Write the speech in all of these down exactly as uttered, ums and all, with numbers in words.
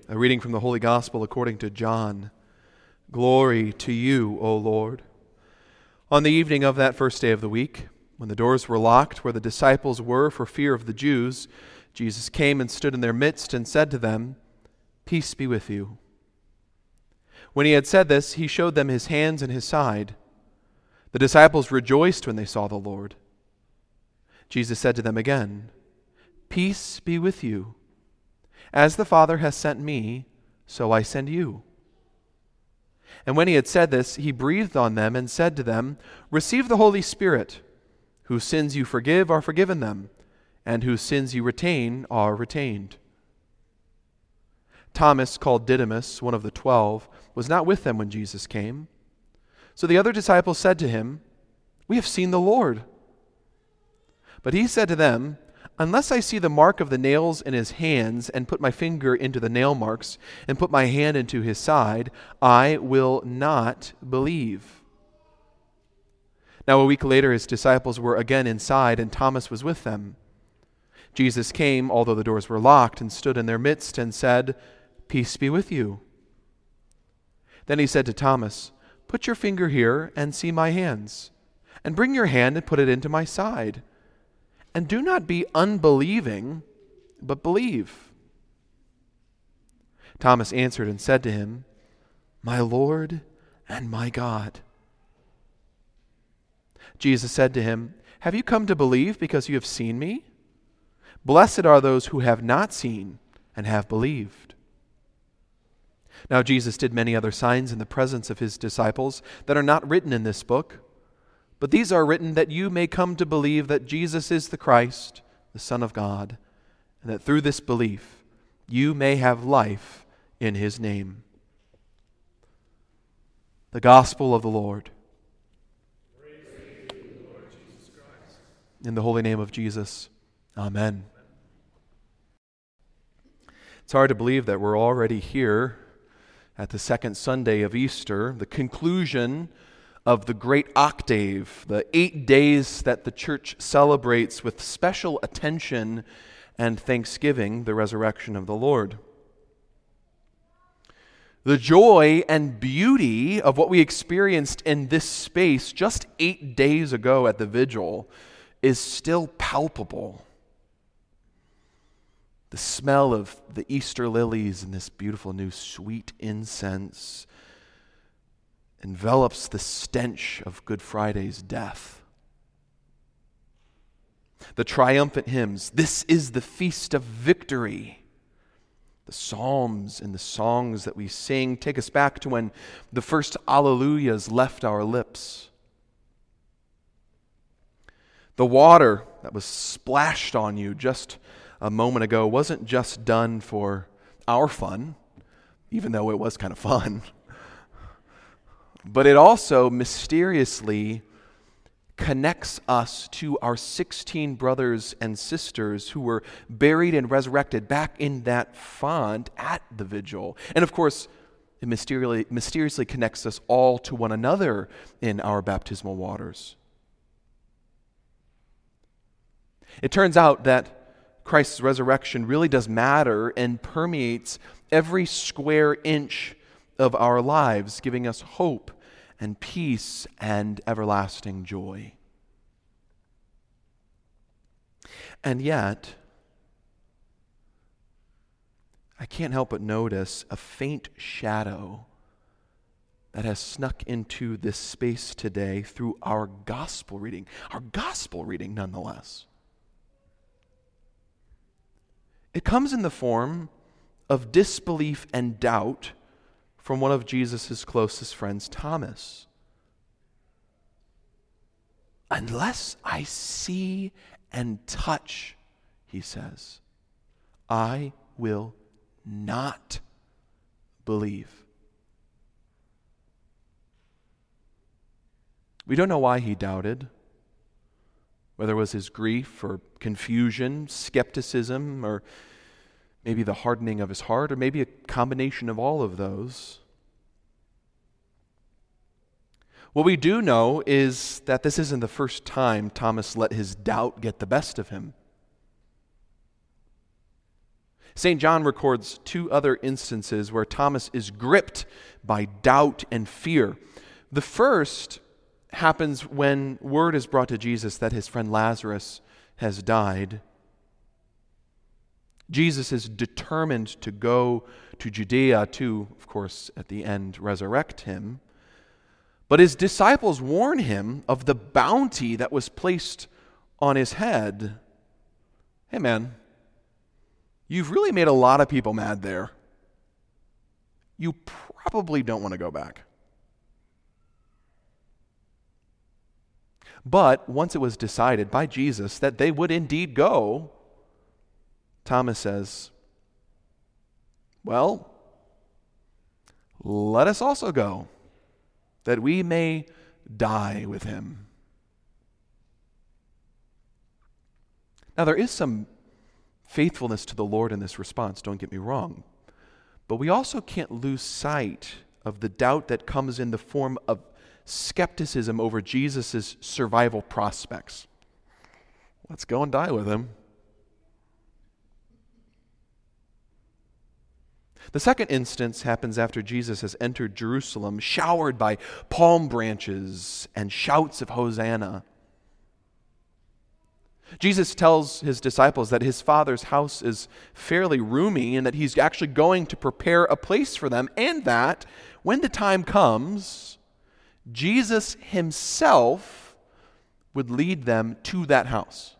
A reading from the Holy Gospel according to John. Glory to you, O Lord. On the evening of that first day of the week, when the doors were locked where the disciples were for fear of the Jews, Jesus came and stood in their midst and said to them, "Peace be with you." When he had said this, he showed them his hands and his side. The disciples rejoiced when they saw the Lord. Jesus said to them again, "Peace be with you. As the Father has sent me, so I send you." And when he had said this, he breathed on them and said to them, "Receive the Holy Spirit. Whose sins you forgive are forgiven them, and whose sins you retain are retained." Thomas, called Didymus, one of the twelve, was not with them when Jesus came. So the other disciples said to him, "We have seen the Lord." But he said to them, "Unless I see the mark of the nails in his hands, and put my finger into the nail marks, and put my hand into his side, I will not believe." Now a week later his disciples were again inside, and Thomas was with them. Jesus came, although the doors were locked, and stood in their midst, and said, "Peace be with you." Then he said to Thomas, "Put your finger here, and see my hands, and bring your hand and put it into my side. And do not be unbelieving, but believe." Thomas answered and said to him, "My Lord and my God." Jesus said to him, "Have you come to believe because you have seen me? Blessed are those who have not seen and have believed." Now Jesus did many other signs in the presence of his disciples that are not written in this book. But these are written that you may come to believe that Jesus is the Christ, the Son of God, and that through this belief you may have life in his name. The Gospel of the Lord. Praise to you, Lord Jesus Christ. In the holy name of Jesus, amen. It's hard to believe that we're already here at the second Sunday of Easter, the conclusion of the great octave, the eight days that the church celebrates with special attention and thanksgiving the resurrection of the Lord. The joy and beauty of what we experienced in this space just eight days ago at the vigil is still palpable. The smell of the Easter lilies and this beautiful new sweet incense envelops the stench of Good Friday's death. The triumphant hymns, "This is the feast of victory." The psalms and the songs that we sing take us back to when the first alleluias left our lips. The water that was splashed on you just a moment ago wasn't just done for our fun, even though it was kind of fun. But it also mysteriously connects us to our sixteen brothers and sisters who were buried and resurrected back in that font at the vigil. And of course, it mysteriously, mysteriously connects us all to one another in our baptismal waters. It turns out that Christ's resurrection really does matter and permeates every square inch of our lives, giving us hope and peace and everlasting joy. And yet, I can't help but notice a faint shadow that has snuck into this space today through our gospel reading. Our gospel reading, nonetheless. It comes in the form of disbelief and doubt from one of Jesus' closest friends, Thomas. "Unless I see and touch," he says, "I will not believe." We don't know why he doubted, whether it was his grief or confusion, skepticism, or maybe the hardening of his heart, or maybe a combination of all of those. What we do know is that this isn't the first time Thomas let his doubt get the best of him. Saint John records two other instances where Thomas is gripped by doubt and fear. The first happens when word is brought to Jesus that his friend Lazarus has died. Jesus is determined to go to Judea to, of course, at the end, resurrect him. But his disciples warn him of the bounty that was placed on his head. Hey man, you've really made a lot of people mad there. You probably don't want to go back. But once it was decided by Jesus that they would indeed go, Thomas says, well, let us also go, that we may die with him. Now, there is some faithfulness to the Lord in this response, don't get me wrong. But we also can't lose sight of the doubt that comes in the form of skepticism over Jesus' survival prospects. Let's go and die with him. The second instance happens after Jesus has entered Jerusalem, showered by palm branches and shouts of Hosanna. Jesus tells his disciples that his Father's house is fairly roomy and that he's actually going to prepare a place for them, and that when the time comes, Jesus himself would lead them to that house.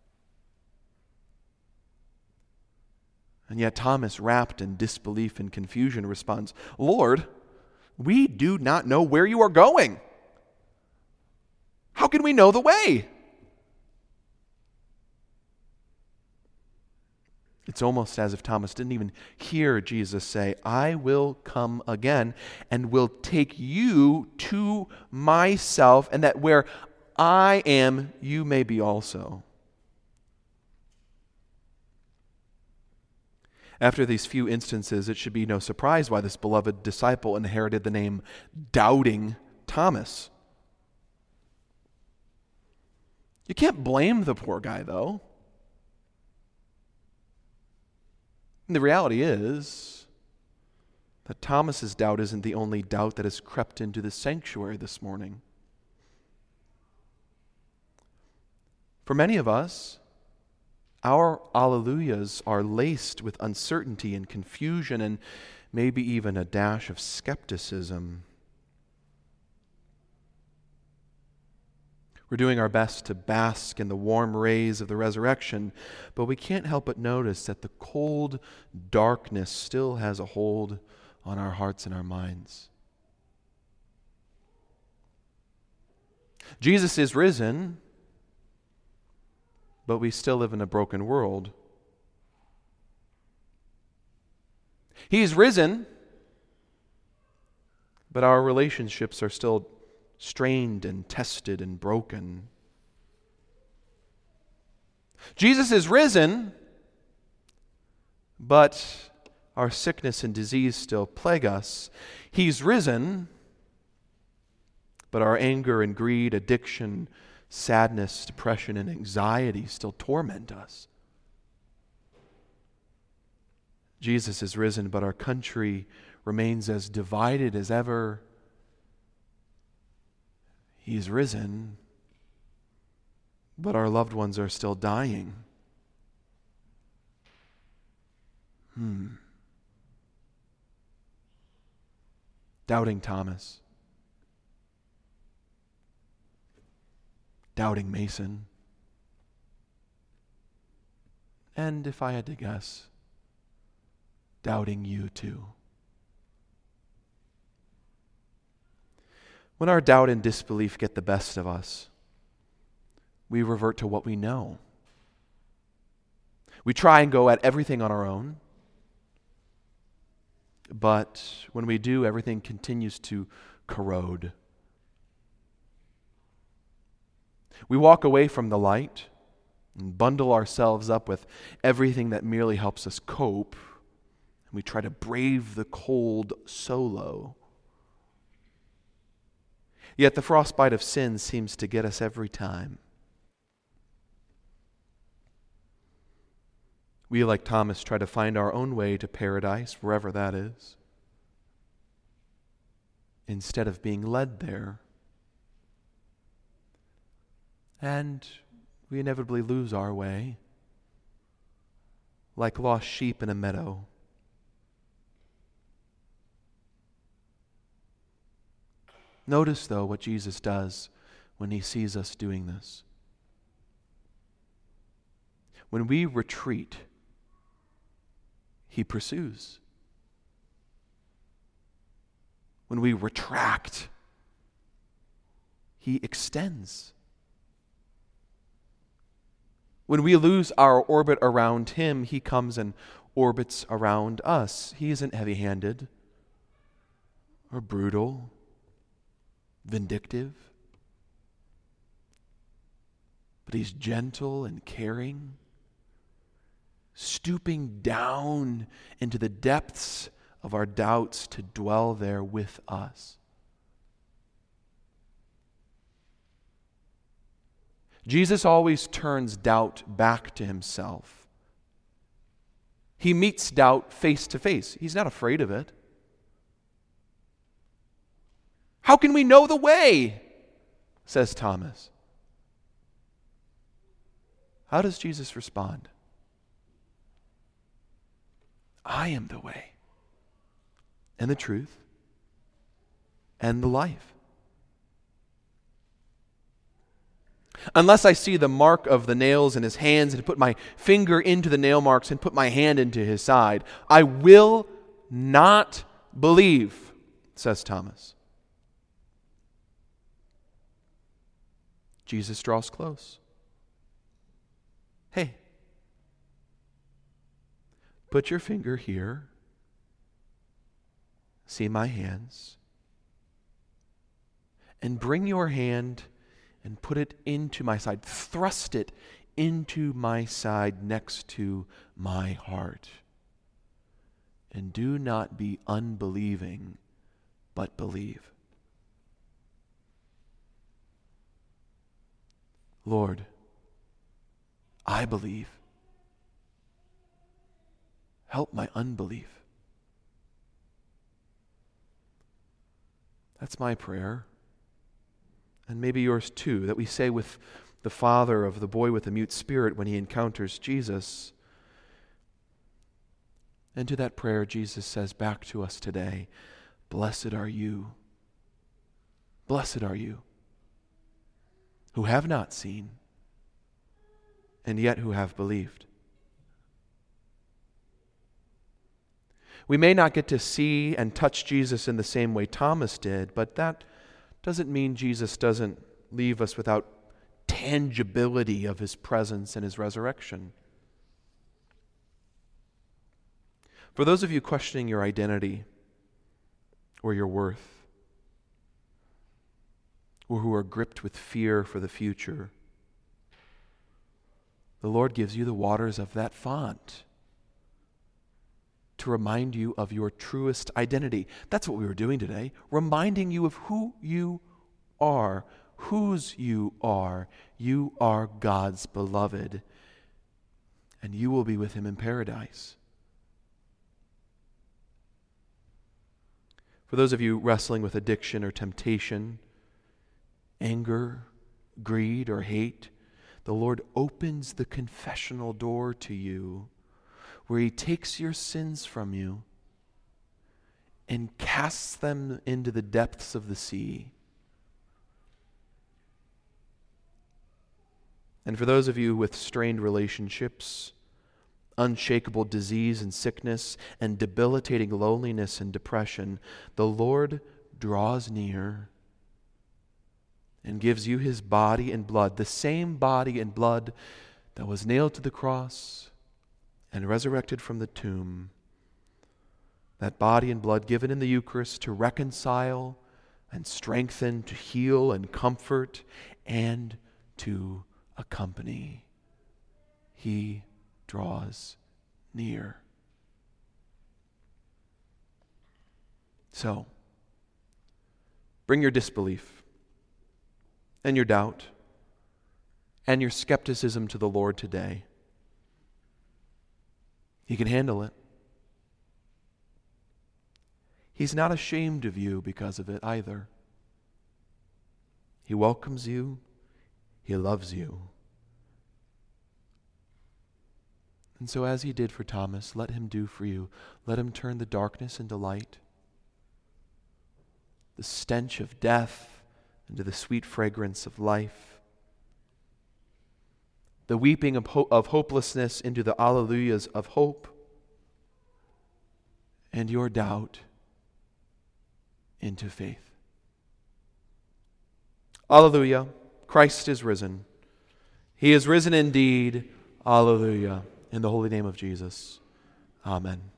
And yet Thomas, wrapped in disbelief and confusion, responds, Lord, we do not know where you are going. How can we know the way? It's almost as if Thomas didn't even hear Jesus say, I will come again and will take you to myself, and that where I am, you may be also. After these few instances, it should be no surprise why this beloved disciple inherited the name Doubting Thomas. You can't blame the poor guy, though. And the reality is that Thomas's doubt isn't the only doubt that has crept into the sanctuary this morning. For many of us, our alleluias are laced with uncertainty and confusion and maybe even a dash of skepticism. We're doing our best to bask in the warm rays of the resurrection, but we can't help but notice that the cold darkness still has a hold on our hearts and our minds. Jesus is risen, but we still live in a broken world. He's risen, but our relationships are still strained and tested and broken. Jesus is risen, but our sickness and disease still plague us. He's risen, but our anger and greed, addiction, sadness, depression, and anxiety still torment us. Jesus is risen, but our country remains as divided as ever. He's risen, but our loved ones are still dying. Hmm. Doubting Thomas. Doubting Mason. And if I had to guess, doubting you too. When our doubt and disbelief get the best of us, we revert to what we know. We try and go at everything on our own, but when we do, everything continues to corrode. We walk away from the light and bundle ourselves up with everything that merely helps us cope, and we try to brave the cold solo. Yet the frostbite of sin seems to get us every time. We, like Thomas, try to find our own way to paradise, wherever that is, instead of being led there. And we inevitably lose our way, like lost sheep in a meadow. Notice, though, what Jesus does when he sees us doing this. When we retreat, he pursues. When we retract, he extends. When we lose our orbit around him, he comes and orbits around us. He isn't heavy-handed or brutal, vindictive, but he's gentle and caring, stooping down into the depths of our doubts to dwell there with us. Jesus always turns doubt back to himself. He meets doubt face to face. He's not afraid of it. How can we know the way? Says Thomas. How does Jesus respond? I am the way, and the truth, and the life. Unless I see the mark of the nails in his hands and put my finger into the nail marks and put my hand into his side, I will not believe, says Thomas. Jesus draws close. Hey, put your finger here. See my hands. And bring your hand and put it into my side. Thrust it into my side next to my heart. And do not be unbelieving, but believe. Lord, I believe. Help my unbelief. That's my prayer. And maybe yours too, that we say with the father of the boy with the mute spirit when he encounters Jesus. And to that prayer, Jesus says back to us today, blessed are you. Blessed are you who have not seen and yet who have believed. We may not get to see and touch Jesus in the same way Thomas did, but that doesn't mean Jesus doesn't leave us without tangibility of his presence and his resurrection. For those of you questioning your identity or your worth, or who are gripped with fear for the future, the Lord gives you the waters of that font to remind you of your truest identity. That's what we were doing today, reminding you of who you are, whose you are. You are God's beloved, and you will be with him in paradise. For those of you wrestling with addiction or temptation, anger, greed, or hate, the Lord opens the confessional door to you, where he takes your sins from you and casts them into the depths of the sea. And for those of you with strained relationships, unshakable disease and sickness, and debilitating loneliness and depression, the Lord draws near and gives you his body and blood, the same body and blood that was nailed to the cross and resurrected from the tomb. That body and blood given in the Eucharist to reconcile and strengthen, to heal and comfort, and to accompany. He draws near. So, bring your disbelief and your doubt and your skepticism to the Lord today. He can handle it. He's not ashamed of you because of it either. He welcomes you. He loves you. And so as he did for Thomas, let him do for you. Let him turn the darkness into light, the stench of death into the sweet fragrance of life, the weeping of, ho- of hopelessness into the alleluias of hope, and your doubt into faith. Alleluia. Christ is risen. He is risen indeed. Alleluia. In the holy name of Jesus. Amen.